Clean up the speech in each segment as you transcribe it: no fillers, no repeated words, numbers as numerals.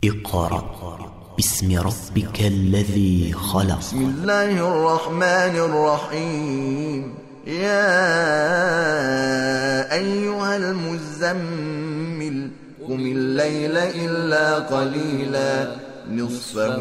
اقرأ باسم ربك الذي خلق. بسم الله الرحمن الرحيم. يا أيها المزمل قم الليل إلا قليلا نصفه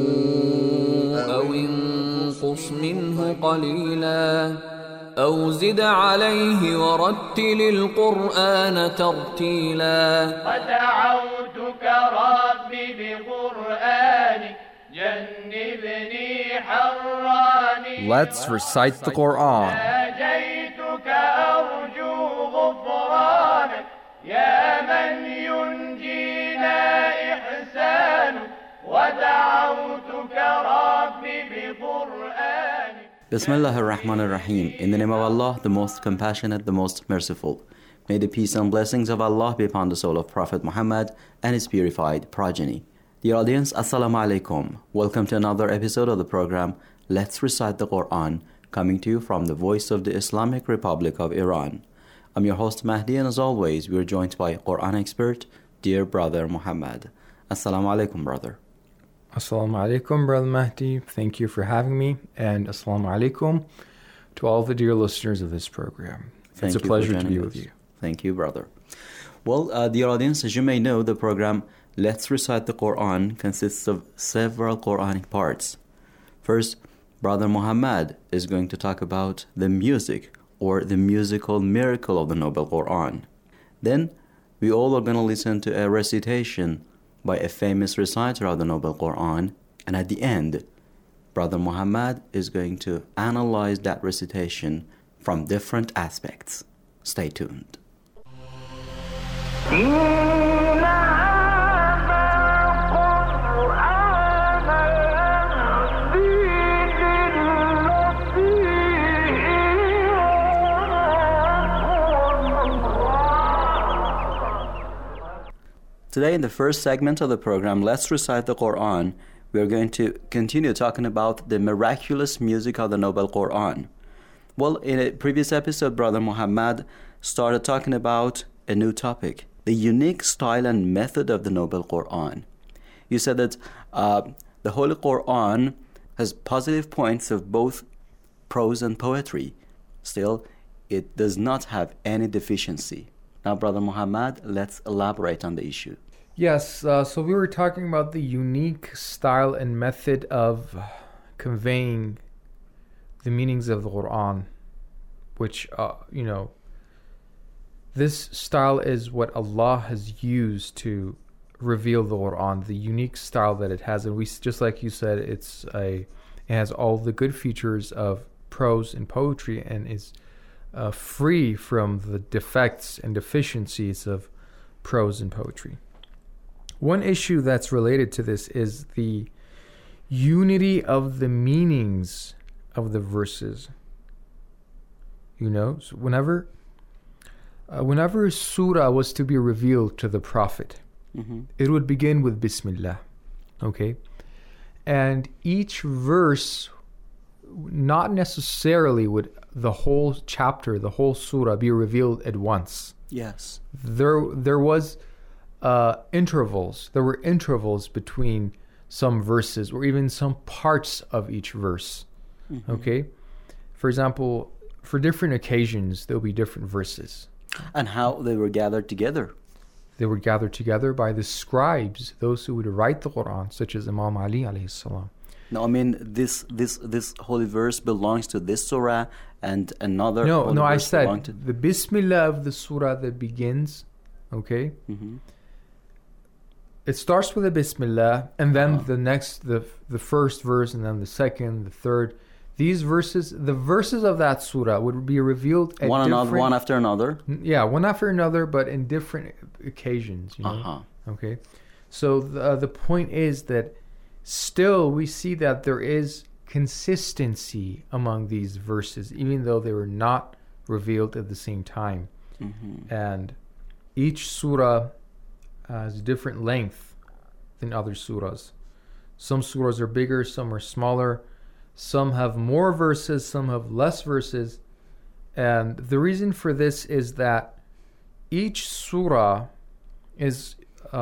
أو انقص منه قليلا أو زد عليه ورتل القرآن ترتيلا. ودعوتك ربي بقرآنك جنبني حراني. Let's recite the Quran. ناجيتك أرجو غفرانك يا من ينجينا إحسانك. ودعوتك ربي بقرآنك. Bismillah ar-Rahman ar-Rahim. In the name of Allah, the most compassionate, the most merciful. May the peace and blessings of Allah be upon the soul of Prophet Muhammad and his purified progeny. Dear audience, Assalamu alaikum. Welcome to another episode of the program, Let's Recite the Quran, coming to you from the voice of the Islamic Republic of Iran. I'm your host Mahdi, and as always, we are joined by Quran expert, dear brother Muhammad. Assalamu alaikum, brother. Assalamu alaikum, Brother Mahdi. Thank you for having me. And assalamu alaikum to all the dear listeners of this program. It's a pleasure to be with you. Thank you, brother. Well, dear audience, as you may know, the program Let's Recite the Quran consists of several Quranic parts. First, Brother Muhammad is going to talk about the music or the musical miracle of the Noble Quran. Then, we all are going to listen to a recitation by a famous reciter of the Noble Quran, and at the end, Brother Muhammad is going to analyze that recitation from different aspects. Stay tuned. Today, in the first segment of the program, Let's Recite the Quran, we are going to continue talking about the miraculous music of the Noble Quran. Well, in a previous episode, Brother Muhammad started talking about a new topic, the unique style and method of the Noble Quran. You said that the Holy Quran has positive points of both prose and poetry. Still, it does not have any deficiency. Now, Brother Muhammad, let's elaborate on the issue. Yes, so we were talking about the unique style and method of conveying the meanings of the Quran, which, this style is what Allah has used to reveal the Quran, the unique style that it has. And we, just like you said, it has all the good features of prose and poetry and is free from the defects and deficiencies of prose and poetry. One issue that's related to this is the unity of the meanings of the verses. So whenever a surah was to be revealed to the Prophet, it would begin with Bismillah, okay? And each verse, not necessarily would the whole chapter, the whole surah be revealed at once. Yes. There was intervals. There were intervals between some verses or even some parts of each verse. Okay? For example, for different occasions, there'll be different verses. And how they were gathered together? They were gathered together by the scribes, those who would write the Quran, such as Imam Ali alayhi salam. No, I mean, this holy verse belongs to this surah and another No, I verse said the Bismillah of the surah that begins, okay? It starts with a Bismillah, and then the next, the first verse, and then the second, the third. These verses, the verses of that surah would be revealed at one after another? Yeah, one after another, but in different occasions, Okay? So the point is that still we see that there is consistency among these verses, even though they were not revealed at the same time. And each surah has different length than other surahs. Some surahs are bigger, some are smaller, some have more verses, some have less verses. And the reason for this is that each surah is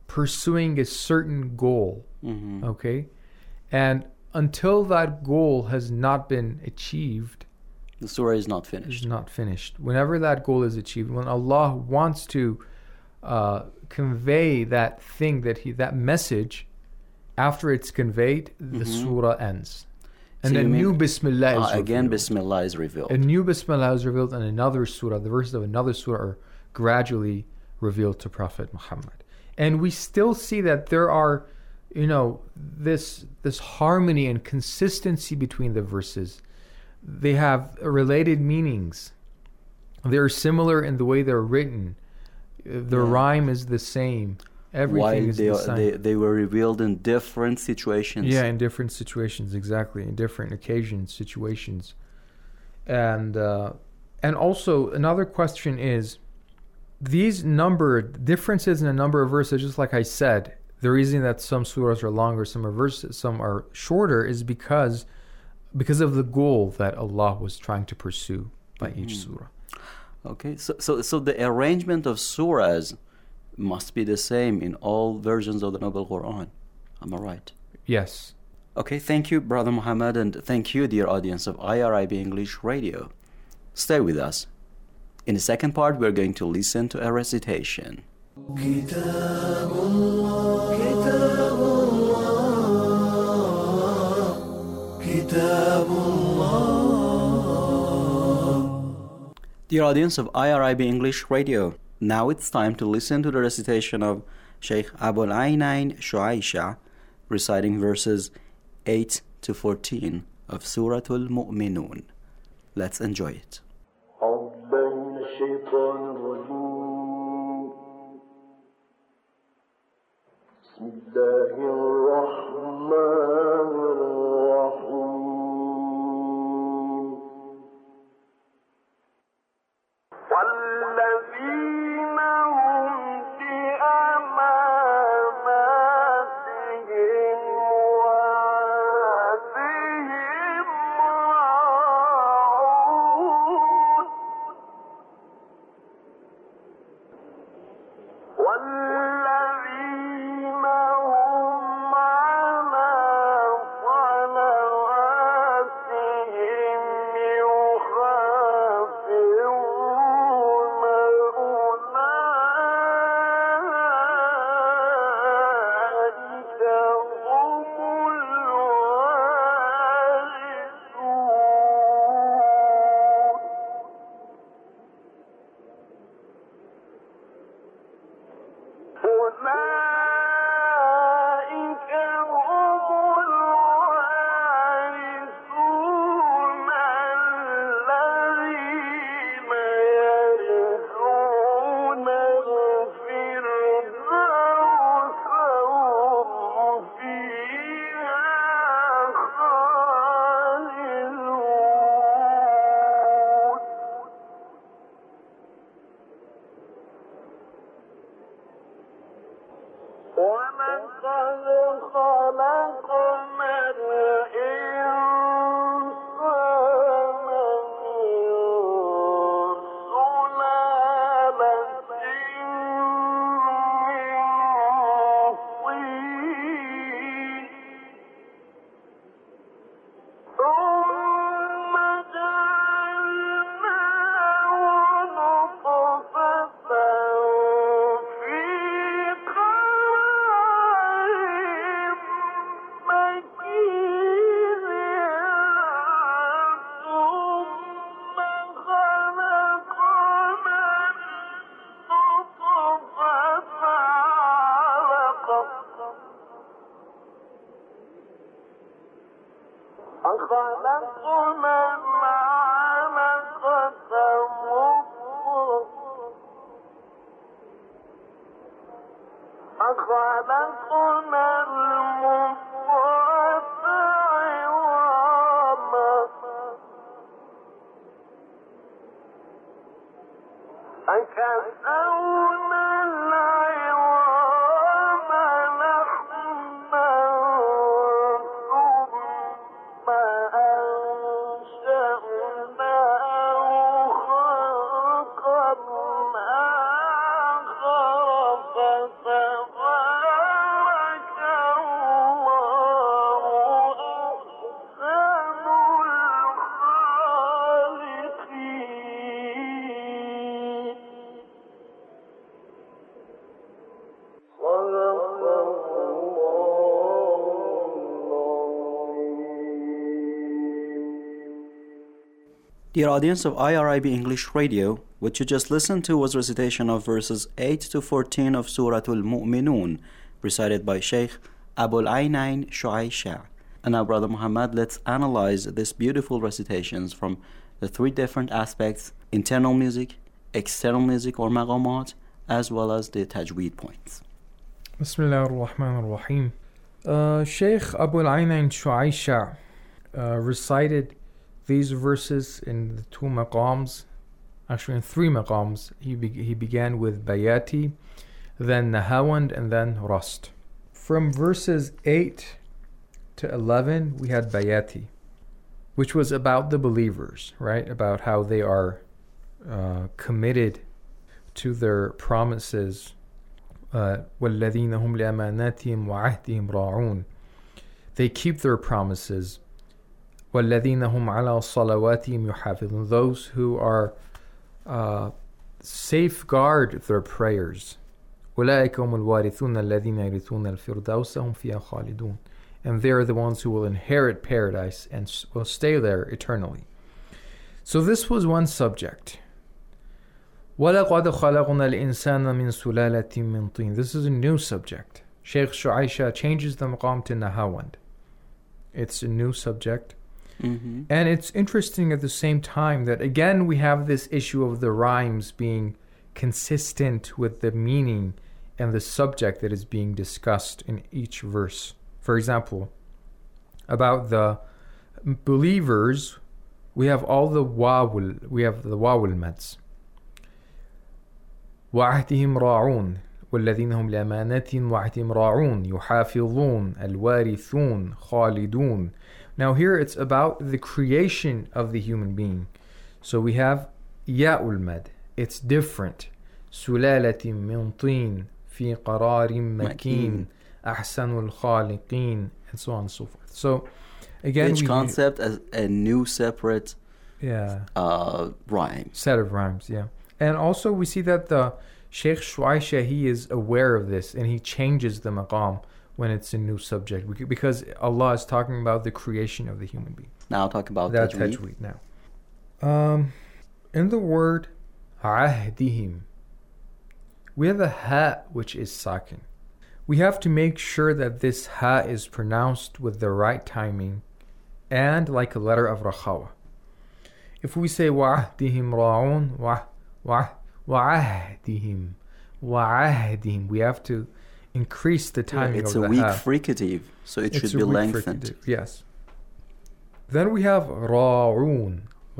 pursuing a certain goal. Okay? And until that goal has not been achieved, the surah is not finished. Is not finished. Whenever that goal is achieved, when Allah wants to convey that thing, that message, after it's conveyed, the surah ends. And So a you new mean- Bismillah is Again, revealed. Bismillah is revealed. A new Bismillah is revealed, and another surah, the verses of another surah are gradually revealed to Prophet Muhammad. And we still see that there are, this harmony and consistency between the verses. They have related meanings. They're similar in the way they're written. The rhyme is the same. Everything is the same. They were revealed in different situations. Yeah, in different situations, exactly. In different occasions, situations. And also, another question is, these differences in a number of verses, just like I said, the reason that some surahs are longer, some are shorter, is because of the goal that Allah was trying to pursue by each surah. Okay, so the arrangement of surahs must be the same in all versions of the Noble Quran. Am I right? Yes. Okay, thank you, Brother Muhammad, and thank you, dear audience of IRIB English Radio. Stay with us. In the second part, we're going to listen to a recitation. Dear audience of IRIB English Radio, now it's time to listen to the recitation of Sheikh Abul Aynain Shuaisha, reciting verses 8 to 14 of Suratul Mu'minun. Let's enjoy it. بسم الله الرحمن الرحيم والذين هم بأماناتهم وعهدهم راعون والذين هم على صلواتهم يحافظون أولئك هم الوارثون أولئك هم الوارثون الذين يرثون الفردوس هم فيها خالدون ولقد خلقنا الإنسان خلقنا المضغة عظاما فكسونا العظام لحما ثم أنشأناه خلقا آخر فتبارك Dear audience of IRIB English Radio, what you just listened to was recitation of verses 8 to 14 of Surah Al-Mu'minun, recited by Sheikh Abul Aynain Shuaisha. And now, Brother Muhammad, let's analyze these beautiful recitations from the three different aspects: internal music, external music or maqamat, as well as the tajweed points. Bismillah ar-Rahman ar-Rahim. Sheikh Abul Aynain Shuaisha recited these verses in the two maqams, actually in three maqams. He began with Bayati, then Nahawand, and then Rast. From verses 8 to 11, we had Bayati, which was about the believers, right? About how they are committed to their promises. وَالَّذِينَ هُمْ لِأَمَانَاتِهِمْ وَعَهْدِهِمْ رَاعُونَ. They keep their promises. وَالَّذِينَ هُمْ عَلَى صَلَوَاتِهِمْ يُحَافِظُونَ. Those who are safeguard their prayers. أُولَٰئِكَ هُمُ الْوَارِثُونَ الَّذِينَ يَرِثُونَ الْفِرْدَوْسَ هُمْ فِيهَا خَالِدُونَ. And they are the ones who will inherit paradise and will stay there eternally. So this was one subject. وَلَقَدْ خَلَقْنَا الْإِنسَانَ مِنْ سُلَالَةٍ مِّن طِينٍ. This is a new subject. Sheikh Shuaisha changes the maqam to Nahawand. It's a new subject. Mm-hmm. And it's interesting at the same time that again we have this issue of the rhymes being consistent with the meaning and the subject that is being discussed in each verse. For example, about the believers, we have all the wawul, we have the wawul mads. وَعَهْدِهِمْ رَاعُونَ وَالَّذِينَ هُمْ لِأَمَانَاتِهِمْ وَعَهْدِهِمْ رَاعُونَ يُحَافِظُونَ الْوَارِثُونَ خَالِدُونَ. Now here it's about the creation of the human being. So we have Ya'ul Mad. It's different. سُلَالَةٍ مِّن طِينٍ فِي قَرَارٍ مَكِينٍ أَحْسَنُ الْخَالِقِينَ, and so on and so forth. So again, each concept as a new separate rhyme. Set of rhymes, yeah. And also we see that the Sheikh Shuaisha, he is aware of this and he changes the maqam when it's a new subject, because Allah is talking about the creation of the human being. Now talk about that tajweed now. In the word ahdihim, we have a ha which is sakin. We have to make sure that this ha is pronounced with the right timing and like a letter of rakhawa. If we say wa'ahdihim ra'un, wa'ahdihim, we have to increase the timing of the ha. It's a weak fricative, so it should be lengthened. Fricative, yes. Then we have ra'un.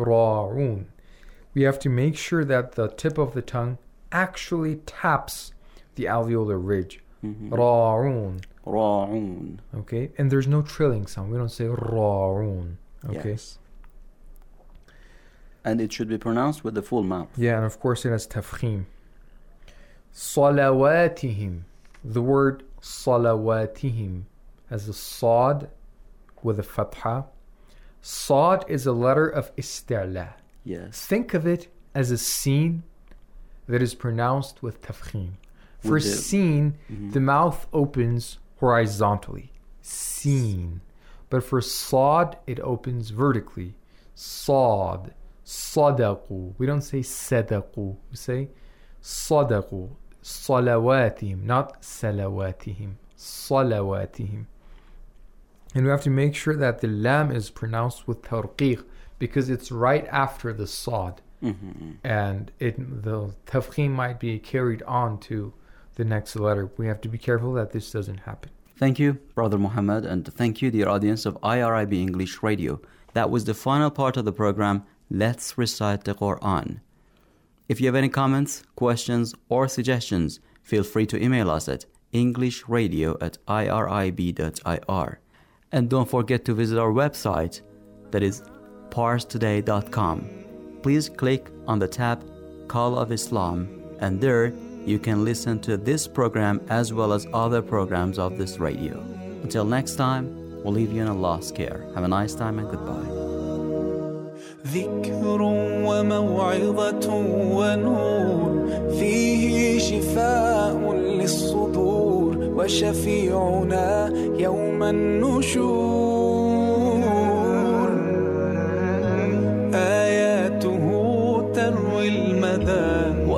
We have to make sure that the tip of the tongue actually taps the alveolar ridge. Mm-hmm. Ra'un. Okay, and there's no trilling sound. We don't say ra'un. Okay. Yes. And it should be pronounced with the full mouth. Yeah, and of course it has tafkhim. Salawatihim. The word salawatihim has a sad with a fatha. Sad is a letter of isti'la. Yes. Think of it as a sin that is pronounced with tafkhim. For sin, the mouth opens horizontally. Sin. But for sad, it opens vertically. Sad. Sadaqu. We don't say sadaqu. We say sadaqu. Salawatihim. Not salawatihim. Salawatihim. And we have to make sure that the lam is pronounced with tarqiq, because it's right after the sad. Mm-hmm. And the tafkhim might be carried on to the next letter. We have to be careful that this doesn't happen. Thank you, Brother Muhammad, and thank you, dear audience of IRIB English Radio. That was the final part of the program, Let's Recite the Quran. If you have any comments, questions, or suggestions, feel free to email us at englishradio@irib.ir. And don't forget to visit our website, that is parstoday.com. Please click on the tab Call of Islam, and there you can listen to this program as well as other programs of this radio. Until next time, we'll leave you in Allah's care. Have a nice time and goodbye. ذكر وموعظة ونور فيه شفاء للصدور وشفيعنا يوم النشور آيات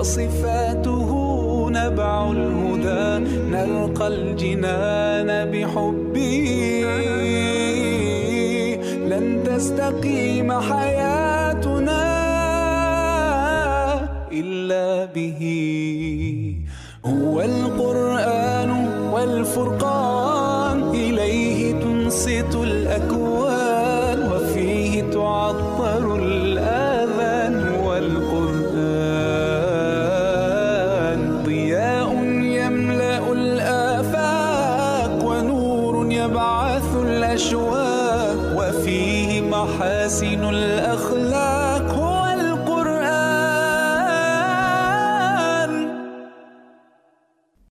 وصفاته نبع الهدى نلقى الجنان بحبه لن تستقيم حياتنا إلا به هو القرآن والفرقان إليه تنصت الأكوان وفيه تعطر الآذان والقرآن ضياء يملأ الآفاق ونور يبعث الأشواق وفيه محاسن الأخلاق